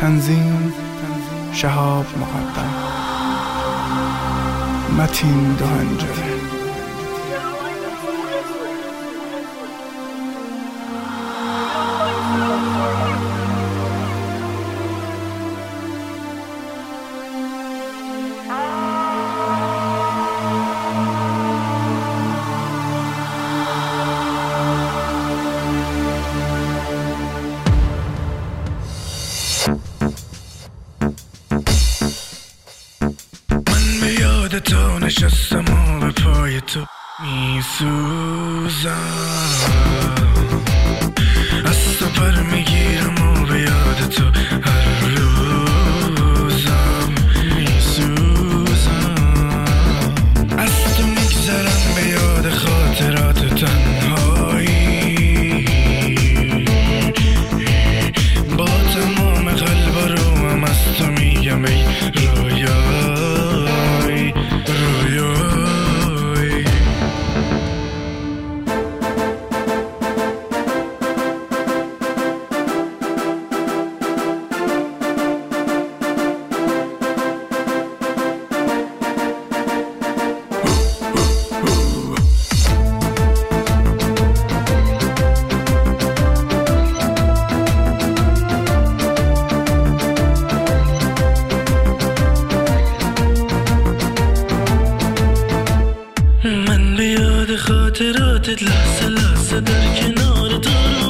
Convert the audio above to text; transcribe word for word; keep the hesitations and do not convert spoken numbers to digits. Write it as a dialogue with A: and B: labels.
A: تنظیم شهاب مقدم، متین دهنجره.
B: تو نشستم و به پای تو میسوزم، از تو پر میگیرم و به یاد تو هر روزم میسوزم، از تو میگذرم به یاد خاطرات تنهایی، با تمام قلب و روحم از تو میگم ای رویا. من به یاد خاطراتت لحظه لحظه در کنار تو